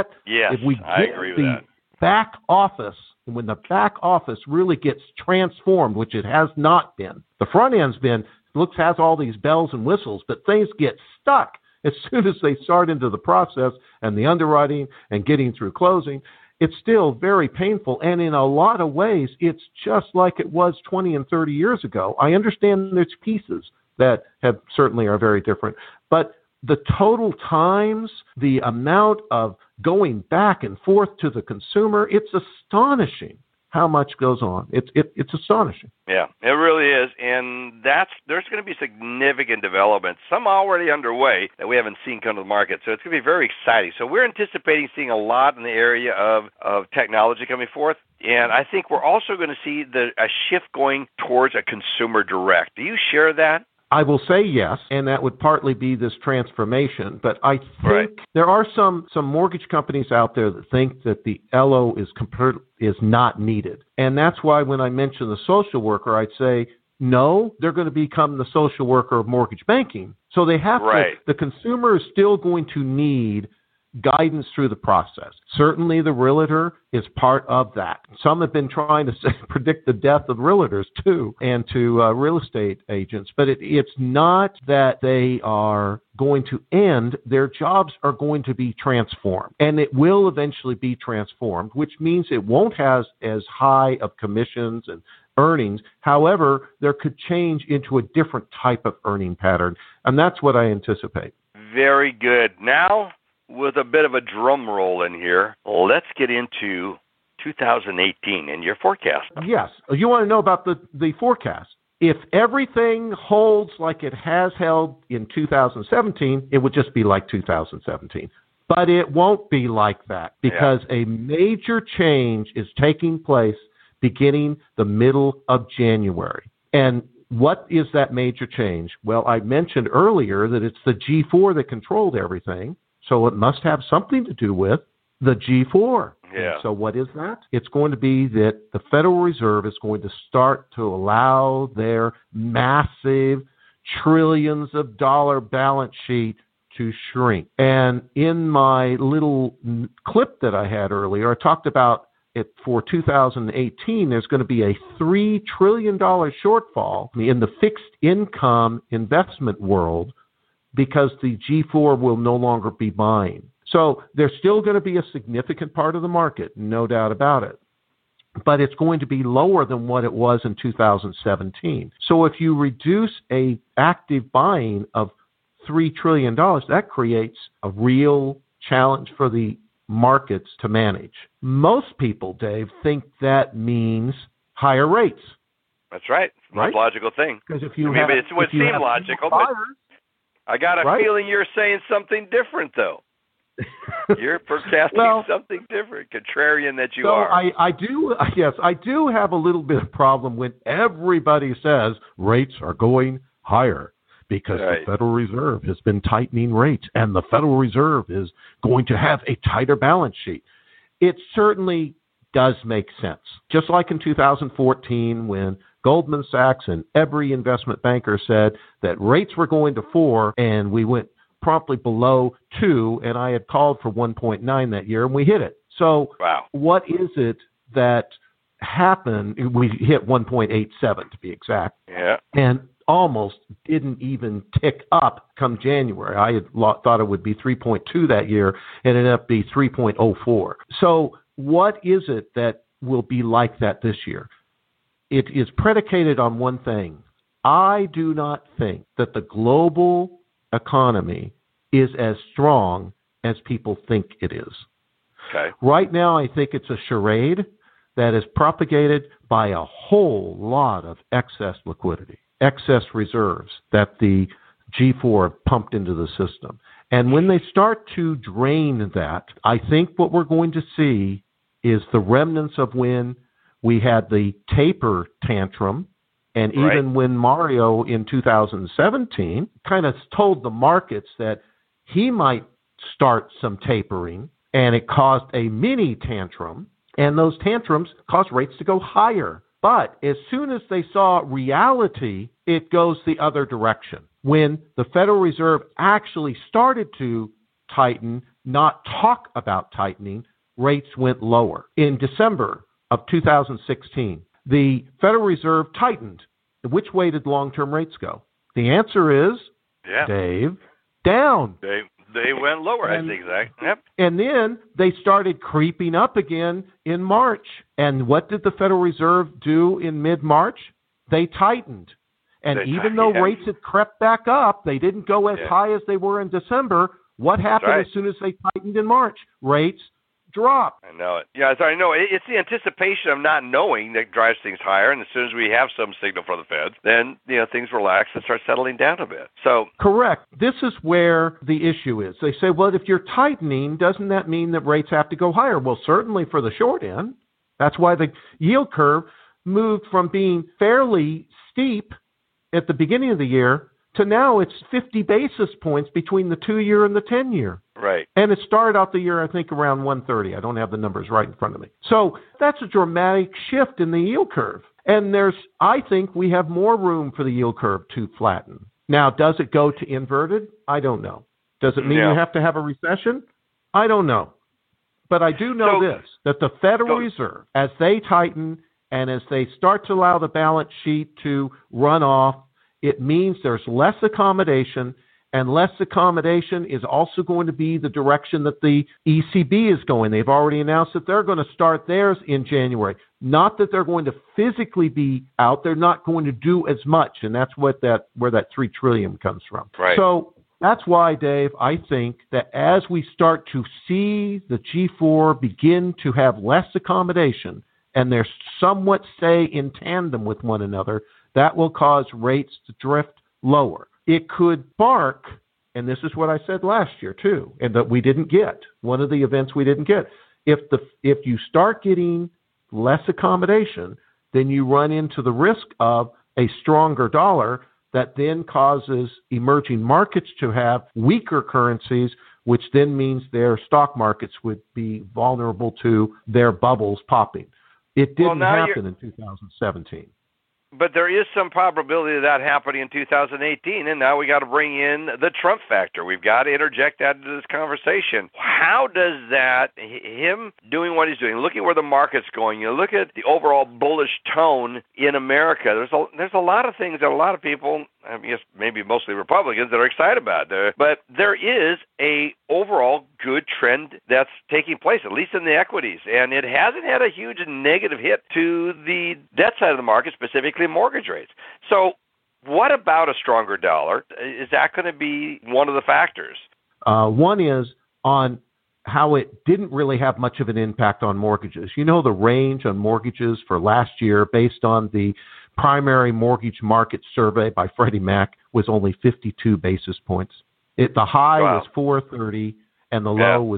E: if we get the back office, when the back office really gets transformed, which it has not been, the front end's has all these bells and whistles, but things get stuck as soon as they start into the process and the underwriting and getting through closing. It's still very painful, and in a lot of ways, it's just like it was 20 and 30 years ago. I understand there's pieces that certainly are very different, but the total times, the amount of going back and forth to the consumer, it's astonishing how much goes on. It's astonishing.
D: Yeah, it really is. And there's going to be significant developments, some already underway that we haven't seen come to the market. So it's going to be very exciting. So we're anticipating seeing a lot in the area of technology coming forth. And I think we're also going to see a shift going towards a consumer direct. Do you share that?
E: I will say yes, and that would partly be this transformation. But I think there are some mortgage companies out there that think that the LO is not needed. And that's why when I mention the social worker, I'd say, no, they're going to become the social worker of mortgage banking. So they have to, the consumer is still going to need guidance through the process. Certainly the realtor is part of that. Some have been trying to predict the death of realtors too, and to real estate agents, but it's not that they are going to end. Their jobs are going to be transformed, and it will eventually be transformed, which means it won't have as high of commissions and earnings. However, there could change into a different type of earning pattern, and that's what I anticipate.
D: Very good. Now, with a bit of a drum roll in here, let's get into 2018 and your forecast.
E: Yes. You want to know about the forecast. If everything holds like it has held in 2017, it would just be like 2017. But it won't be like that because a major change is taking place beginning the middle of January. And what is that major change? Well, I mentioned earlier that it's the G4 that controlled everything. So it must have something to do with the G4.
D: Yeah.
E: So what is that? It's going to be that the Federal Reserve is going to start to allow their massive trillions of dollar balance sheet to shrink. And in my little clip that I had earlier, I talked about it for 2018, there's going to be a $3 trillion shortfall in the fixed income investment world, because the G4 will no longer be buying. So there's still going to be a significant part of the market, no doubt about it. But it's going to be lower than what it was in 2017. So if you reduce a active buying of $3 trillion, that creates a real challenge for the markets to manage. Most people, Dave, think that means higher rates.
D: That's right. It's the most logical thing.
E: Because if you
D: it would seem logical, but I got a feeling you're saying something different, though. You're forecasting something different, contrarian that you are.
E: I do have a little bit of problem when everybody says rates are going higher because the Federal Reserve has been tightening rates and the Federal Reserve is going to have a tighter balance sheet. It certainly does make sense. Just like in 2014 when Goldman Sachs and every investment banker said that rates were going to 4 and we went promptly below 2, and I had called for 1.9 that year, and we hit it. So what is it that happened? We hit 1.87 to be exact.
D: Yeah.
E: And almost didn't even tick up come January. I had thought it would be 3.2 that year, and it ended up being 3.04. So what is it that will be like that this year? It is predicated on one thing. I do not think that the global economy is as strong as people think it is.
D: Okay.
E: Right now, I think it's a charade that is propagated by a whole lot of excess liquidity, excess reserves that the G4 have pumped into the system. And when they start to drain that, I think what we're going to see is the remnants of when we had the taper tantrum. And even when Mario in 2017 kind of told the markets that he might start some tapering, and it caused a mini tantrum, and those tantrums caused rates to go higher. But as soon as they saw reality, it goes the other direction. When the Federal Reserve actually started to tighten, not talk about tightening, rates went lower. In December of 2016, the Federal Reserve tightened. Which way did long-term rates go? The answer is, Dave, down.
D: They went lower, I think, Zach. Yep.
E: And then they started creeping up again in March. And what did the Federal Reserve do in mid-March? They tightened. And even though rates had crept back up, they didn't go as high as they were in December. What happened as soon as they tightened in March? Rates drop.
D: I know it. Yeah, I know. It's the anticipation of not knowing that drives things higher, and as soon as we have some signal from the Fed, then things relax and start settling down a bit. So
E: correct. This is where the issue is. They say, well, if you're tightening, doesn't that mean that rates have to go higher? Well, certainly for the short end. That's why the yield curve moved from being fairly steep at the beginning of the year to now it's 50 basis points between the 2-year and the 10-year.
D: Right.
E: And it started out the year, I think, around 130. I don't have the numbers right in front of me. So that's a dramatic shift in the yield curve. And I think we have more room for the yield curve to flatten. Now, does it go to inverted? I don't know. Does it mean you have to have a recession? I don't know. But I do know that the Federal Reserve, as they tighten and as they start to allow the balance sheet to run off, it means there's less accommodation, and less accommodation is also going to be the direction that the ECB is going. They've already announced that they're going to start theirs in January. Not that they're going to physically be out. They're not going to do as much, and that's where that $3 trillion comes from.
D: Right.
E: So that's why, Dave, I think that as we start to see the G4 begin to have less accommodation, and they're somewhat stay in tandem with one another, that will cause rates to drift lower. It could spark, and this is what I said last year too, and that we didn't get. One of the events we didn't get. If you start getting less accommodation, then you run into the risk of a stronger dollar that then causes emerging markets to have weaker currencies, which then means their stock markets would be vulnerable to their bubbles popping. It didn't happen in 2017.
D: But there is some probability of that happening in 2018, and now we got to bring in the Trump factor. We've got to interject that into this conversation. How does that, him doing what he's doing, looking where the market's going, you look at the overall bullish tone in America, there's a lot of things that a lot of people I guess maybe mostly Republicans that are excited about it. But there is a overall good trend that's taking place, at least in the equities, and it hasn't had a huge negative hit to the debt side of the market, specifically mortgage rates. So what about a stronger dollar? Is that going to be one of the factors?
E: One is on how it didn't really have much of an impact on mortgages. You know, the range on mortgages for last year based on the primary mortgage market survey by Freddie Mac was only 52 basis points. The high was 430 and the low was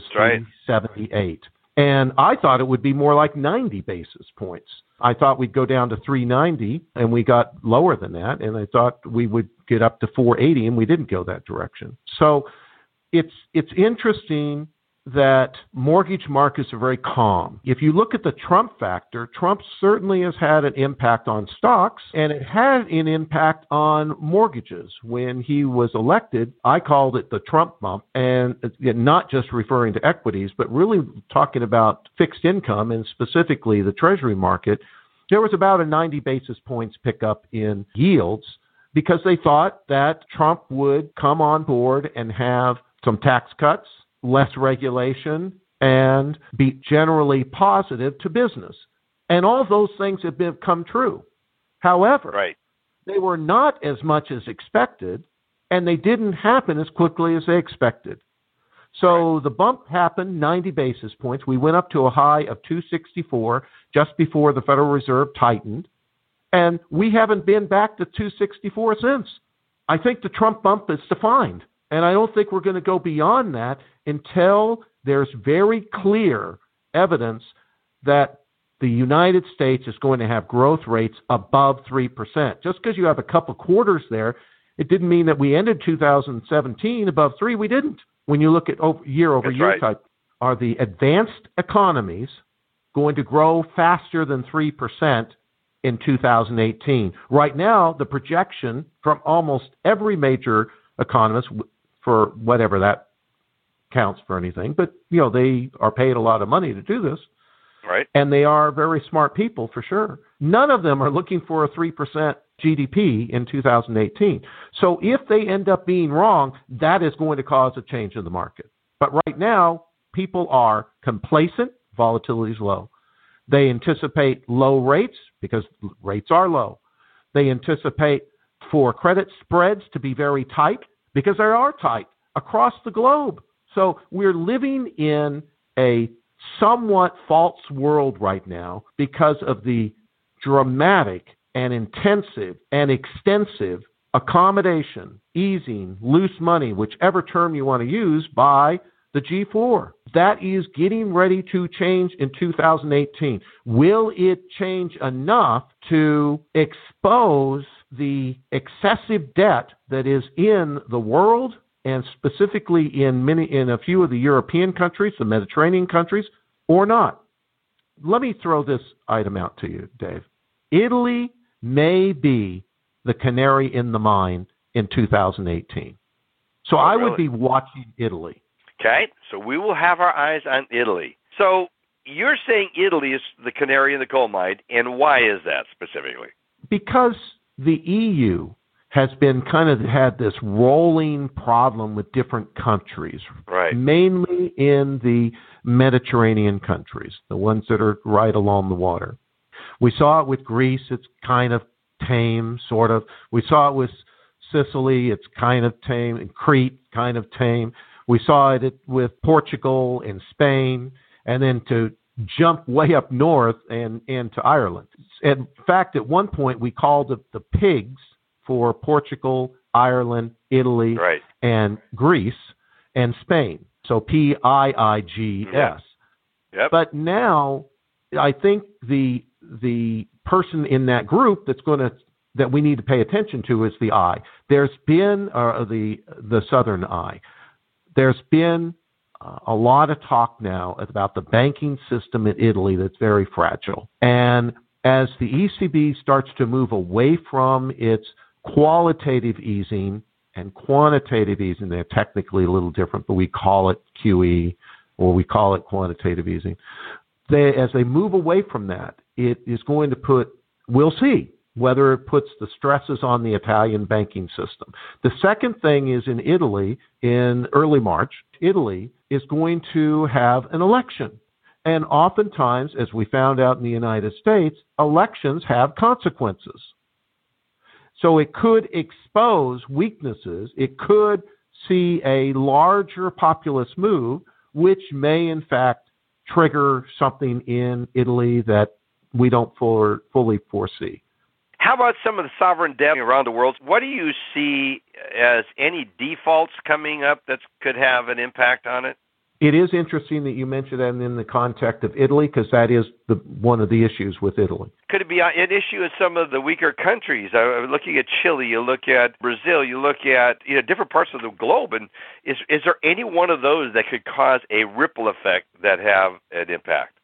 E: 378. And I thought it would be more like 90 basis points. I thought we'd go down to 390 and we got lower than that. And I thought we would get up to 480 and we didn't go that direction. So it's interesting that mortgage markets are very calm. If you look at the Trump factor, Trump certainly has had an impact on stocks, and it had an impact on mortgages. When he was elected, I called it the Trump bump, and not just referring to equities, but really talking about fixed income and specifically the Treasury market. There was about a 90 basis points pickup in yields because they thought that Trump would come on board and have some tax cuts, less regulation, and be generally positive to business. And all those things have come true. However, they were not as much as expected, and they didn't happen as quickly as they expected. So the bump happened 90 basis points. We went up to a high of 264 just before the Federal Reserve tightened, and we haven't been back to 264 since. I think the Trump bump is defined. And I don't think we're going to go beyond that until there's very clear evidence that the United States is going to have growth rates above 3%. Just because you have a couple quarters there, it didn't mean that we ended 2017 above 3. We didn't. When you look at year-over-year type, are the advanced economies going to grow faster than 3% in 2018? Right now, the projection from almost every major economist, for whatever that counts for anything, but they are paid a lot of money to do this,
D: right? And
E: they are very smart people for sure. None of them are looking for a 3% GDP in 2018. So if they end up being wrong, that is going to cause a change in the market. But right now, people are complacent. Volatility is low. They anticipate low rates because rates are low. They anticipate for credit spreads to be very tight because they are tight across the globe. So we're living in a somewhat false world right now because of the dramatic and intensive and extensive accommodation, easing, loose money, whichever term you want to use, by the G4. That is getting ready to change in 2018. Will it change enough to expose the excessive debt that is in the world, and specifically in a few of the European countries, the Mediterranean countries, or not? Let me throw this item out to you, Dave. Italy may be the canary in the mine in 2018. So I would be watching Italy.
D: Okay, so we will have our eyes on Italy. So you're saying Italy is the canary in the coal mine, and why is that specifically?
E: Because the EU has been had this rolling problem with different countries,
D: right?
E: Mainly in the Mediterranean countries, the ones that are right along the water. We saw it with Greece. It's kind of tame, sort of. We saw it with Sicily. It's kind of tame. And Crete, kind of tame. We saw it with Portugal and Spain, and then to jump way up north and to Ireland. In fact, at one point, we called it the pigs for Portugal, Ireland, Italy, and Greece, and Spain. So PIIGS.
D: Yep.
E: But now, I think the person in that group that we need to pay attention to is the I. There's been the Southern I. There's been a lot of talk now about the banking system in Italy that's very fragile. And as the ECB starts to move away from its qualitative easing and quantitative easing, they're technically a little different, but we call it QE or we call it quantitative easing. As they move away from that, it is going to we'll see, whether it puts the stresses on the Italian banking system. The second thing is in Italy, in early March, Italy is going to have an election. And oftentimes, as we found out in the United States, elections have consequences. So it could expose weaknesses. It could see a larger populist move, which may in fact trigger something in Italy that we don't fully foresee.
D: How about some of the sovereign debt around the world? What do you see as any defaults coming up that could have an impact on it?
E: It is interesting that you mentioned that in the context of Italy, because that is one of the issues with Italy.
D: Could it be an issue in some of the weaker countries? Looking at Chile, you look at Brazil, you look at different parts of the globe, and is there any one of those that could cause a ripple effect that have an impact?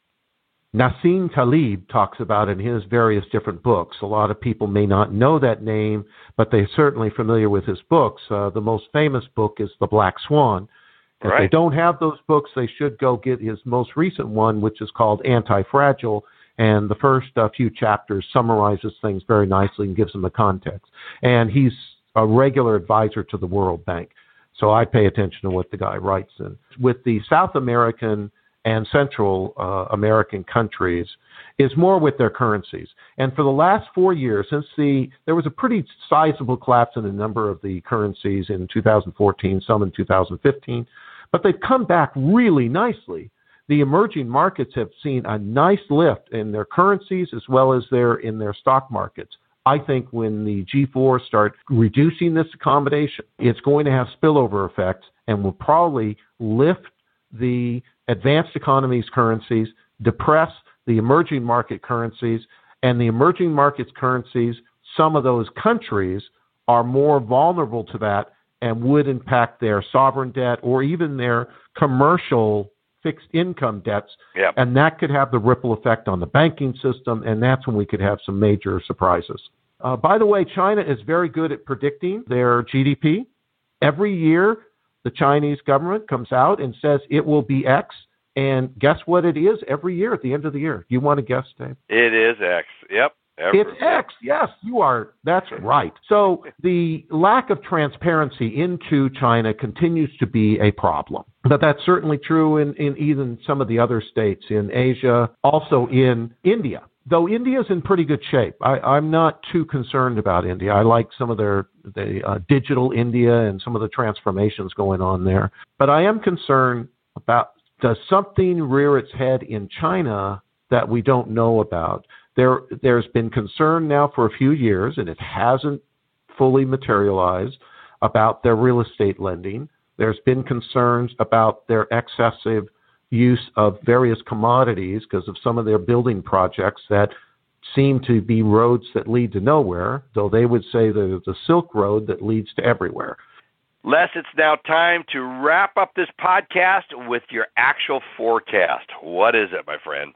E: Nassim Taleb talks about it in his various different books. A lot of people may not know that name, but they're certainly familiar with his books. The most famous book is The Black Swan. If they don't have those books, they should go get his most recent one, which is called Anti-Fragile, and the first few chapters summarizes things very nicely and gives them a context. And he's a regular advisor to the World Bank, so I pay attention to what the guy writes. And with the South American and Central American countries, is more with their currencies. And for the last 4 years, since there was a pretty sizable collapse in a number of the currencies in 2014, some in 2015, but they've come back really nicely. The emerging markets have seen a nice lift in their currencies as well as in their stock markets. I think when the G4 start reducing this accommodation, it's going to have spillover effects and will probably lift the advanced economies currencies, depress the emerging market currencies, and the emerging markets currencies, some of those countries are more vulnerable to that and would impact their sovereign debt or even their commercial fixed income debts.
D: Yep.
E: And that could have the ripple effect on the banking system, and that's when we could have some major surprises. By the way, China is very good at predicting their GDP. Every year, the Chinese government comes out and says it will be X, and guess what it is every year at the end of the year? Do you want to guess, Dave?
D: It is X. Yep.
E: It's X. Yes, you are. That's right. So the lack of transparency into China continues to be a problem. But that's certainly true in even some of the other states in Asia, also in India. Though India's in pretty good shape. I'm not too concerned about India. I like some of the digital India and some of the transformations going on there. But I am concerned about, does something rear its head in China that we don't know about? There's been concern now for a few years, and it hasn't fully materialized, about their real estate lending. There's been concerns about their excessive use of various commodities because of some of their building projects that seem to be roads that lead to nowhere, though they would say that it's a Silk Road that leads to everywhere.
D: Les, it's now time to wrap up this podcast with your actual forecast. What is it, my friend?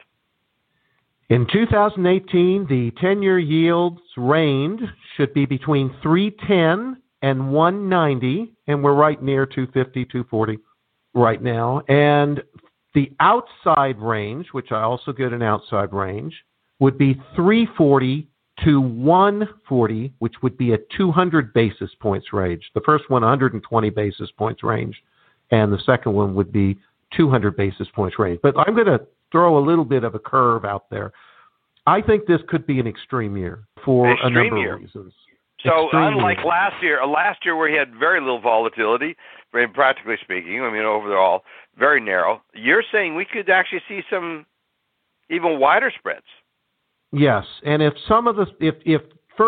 E: In 2018, the 10-year yields range should be between 310 and 190, and we're right near 250, 240 right now. And the outside range, which I also get an outside range, would be 340 to 140, which would be a 200 basis points range. The first one, 120 basis points range, and the second one would be 200 basis points range. But I'm going to throw a little bit of a curve out there. I think this could be an extreme year for a number of reasons.
D: So unlike last year where he had very little volatility, very practically speaking, I mean overall very narrow, you're saying we could actually see some even wider spreads.
E: Yes, and if some of the if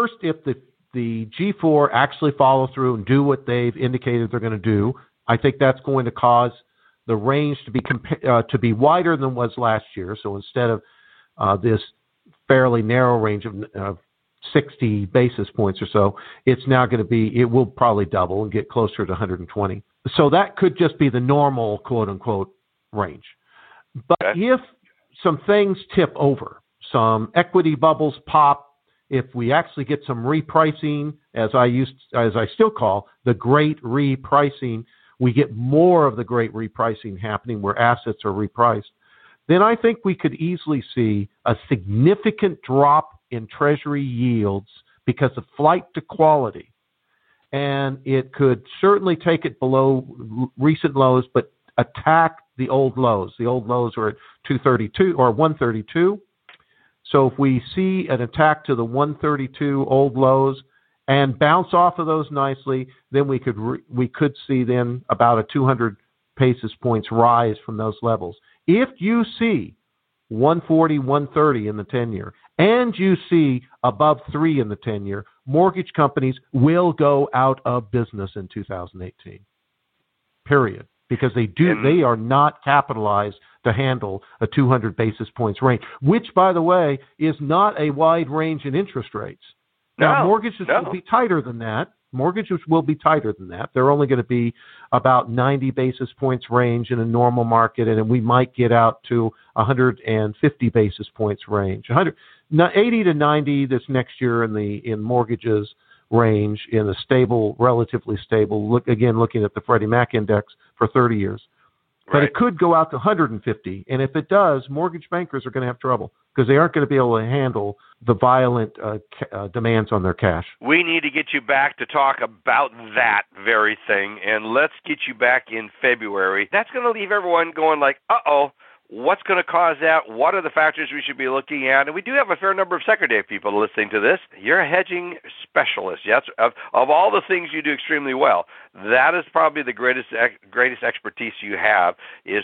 E: the G4 actually follow through and do what they've indicated they're going to do, I think that's going to cause the range to be wider than was last year. So instead of this fairly narrow range of 60 basis points or so, it's now going to be, it will probably double and get closer to 120. So that could just be the normal quote-unquote range. But if some things tip over, some equity bubbles pop, if we actually get some repricing, as I still call the great repricing, we get more of the great repricing happening where assets are repriced, then I think we could easily see a significant drop in Treasury yields because of flight to quality. And it could certainly take it below recent lows, but attack the old lows. The old lows are at 232 or 132. So if we see an attack to the 132 old lows and bounce off of those nicely, then we could see then about a 200 basis points rise from those levels. If you see 140, 130 in the 10-year, and you see above 3 in the 10-year, mortgage companies will go out of business in 2018. Period. Because they are not capitalized to handle a 200 basis points range, which, by the way, is not a wide range in interest rates. Now, mortgages will be tighter than that. Mortgages will be tighter than that. They're only going to be about 90 basis points range in a normal market, and we might get out to 150 basis points range. 80 to 90 this next year in mortgages range in a stable, relatively stable. Looking at the Freddie Mac index for 30 years. But it could go out to 150, and if it does, mortgage bankers are going to have trouble because they aren't going to be able to handle the violent demands on their cash.
D: We need to get you back to talk about that very thing, and let's get you back in February. That's going to leave everyone going like, uh-oh, what's going to cause that? What are the factors we should be looking at? And we do have a fair number of Secretary people listening to this. You're a hedging specialist. Yes, of all the things you do extremely well, that is probably the greatest expertise you have is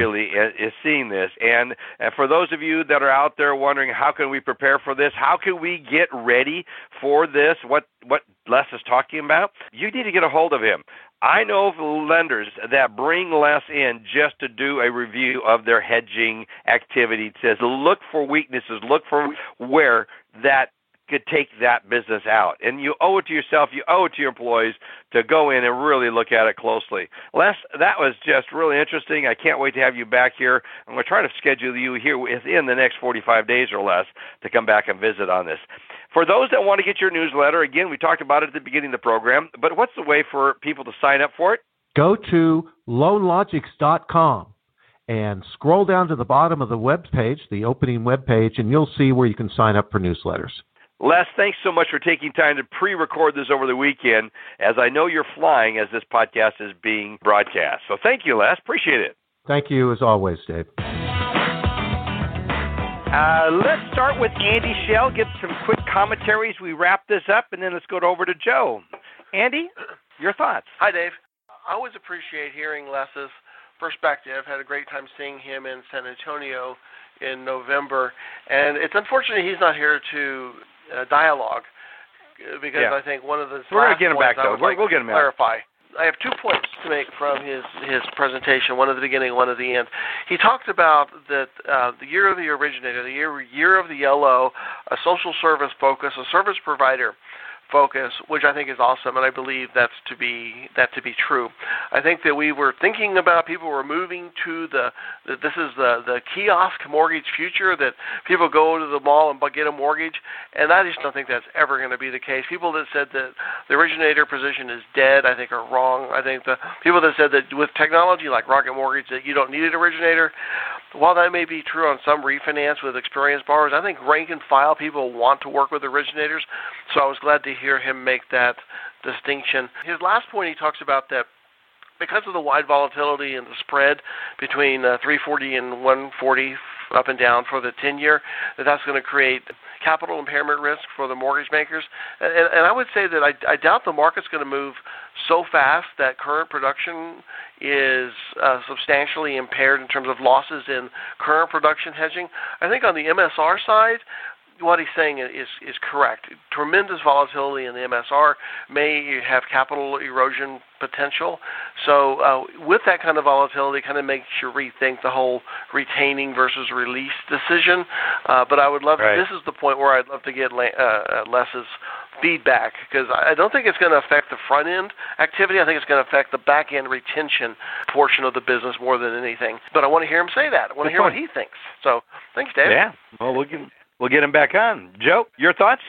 D: seeing this. And for those of you that are out there wondering how can we prepare for this, how can we get ready for this, what Les is talking about, you need to get a hold of him. I know of lenders that bring Les in just to do a review of their hedging activity. It says look for weaknesses, look for where that could take that business out. And you owe it to yourself, you owe it to your employees to go in and really look at it closely. Les, that was just really interesting. I can't wait to have you back here. I'm going to try to schedule you here within the next 45 days or less to come back and visit on this. For those that want to get your newsletter, again, we talked about it at the beginning of the program, but what's the way for people to sign up for it?
E: Go to loanlogics.com and scroll down to the bottom of the web page, the opening web page, and you'll see where you can sign up for newsletters.
D: Les, thanks so much for taking time to pre-record this over the weekend, as I know you're flying as this podcast is being broadcast. So thank you, Les. Appreciate it.
E: Thank you, as always, Dave.
D: Let's start with Andy Schell, get some quick commentaries. We wrap this up, and then let's go over to Joe. Andy, your thoughts?
I: Hi, Dave. I always appreciate hearing Les's perspective. Had a great time seeing him in San Antonio in November. And it's unfortunate he's not here to dialogue because I think one of the
D: we're going to get him back, though. We'll get him
I: clarify. I have 2 points to make from his presentation, one at the beginning, one at the end. He talked about that the year of the originator, the year of the yellow, a social service focus, a service provider focus, which I think is awesome, and I believe that to be true. I think that we were thinking about people were moving to this is the kiosk mortgage future, that people go to the mall and get a mortgage, and I just don't think that's ever going to be the case. People that said that the originator position is dead, I think are wrong. I think the people that said that with technology like Rocket Mortgage that you don't need an originator, while that may be true on some refinance with experienced borrowers, I think rank and file people want to work with originators, so I was glad to hear him make that distinction. His last point, he talks about that because of the wide volatility and the spread between 340 and 140 up and down for the 10-year, that's going to create capital impairment risk for the mortgage bankers. And I would say that I doubt the market's going to move so fast that current production is substantially impaired in terms of losses in current production hedging. I think on the MSR side, what he's saying is correct. Tremendous volatility in the MSR may have capital erosion potential. So with that kind of volatility, it kind of makes you rethink the whole retaining versus release decision. But I would love this is the point where I'd love to get Les's feedback, because I don't think it's going to affect the front end activity. I think it's going to affect the back end retention portion of the business more than anything. But I want to hear him say that. I want to hear what he thinks. So thanks, Dave.
D: Yeah. Well, we'll get him back on. Joe, your thoughts?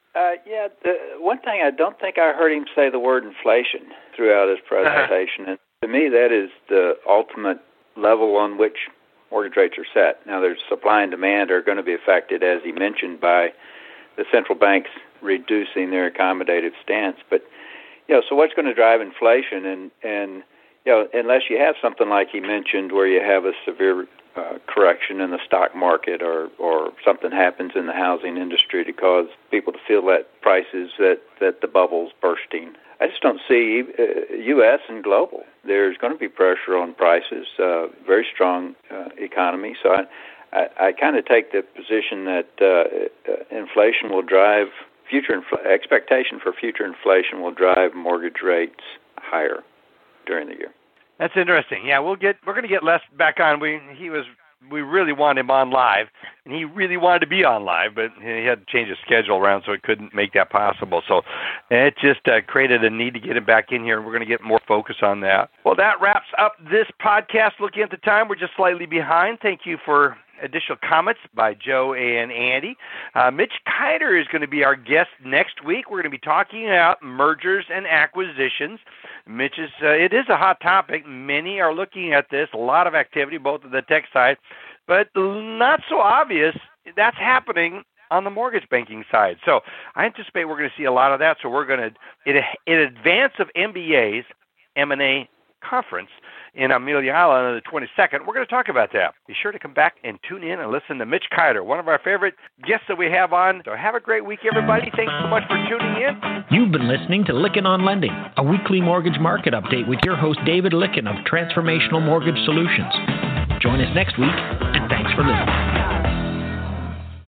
F: The one thing, I don't think I heard him say the word inflation throughout his presentation. And to me, that is the ultimate level on which mortgage rates are set. Now, there's supply and demand are going to be affected, as he mentioned, by the central banks reducing their accommodative stance. But so what's going to drive inflation? And unless you have something like he mentioned, where you have a severe correction in the stock market, or something happens in the housing industry to cause people to feel that prices that the bubble's bursting. I just don't see U.S. and global. There's going to be pressure on prices. Very strong economy. So I kind of take the position that inflation will drive expectation for future inflation will drive mortgage rates higher during the year.
D: That's interesting. Yeah, we're going to get Les back on. We really wanted him on live, and he really wanted to be on live, but he had to change his schedule around, so he couldn't make that possible. So it just created a need to get him back in here, and we're going to get more focus on that. Well, that wraps up this podcast. Looking at the time, we're just slightly behind. Thank you for additional comments by Joe and Andy. Mitch Kiter is going to be our guest next week. We're going to be talking about mergers and acquisitions. Mitch it is a hot topic. Many are looking at this. A lot of activity, both on the tech side, but not so obvious that's happening on the mortgage banking side. So I anticipate we're going to see a lot of that. So we're going to, in advance of MBA's M&A conference in Amelia Island on the 22nd, we're going to talk about that. Be sure to come back and tune in and listen to Mitch Kiter, one of our favorite guests that we have on. So have a great week, everybody. Thanks so much for tuning in.
B: You've been listening to Lykken on Lending, a weekly mortgage market update with your host, David Lykken of Transformational Mortgage Solutions. Join us next week, and thanks for listening.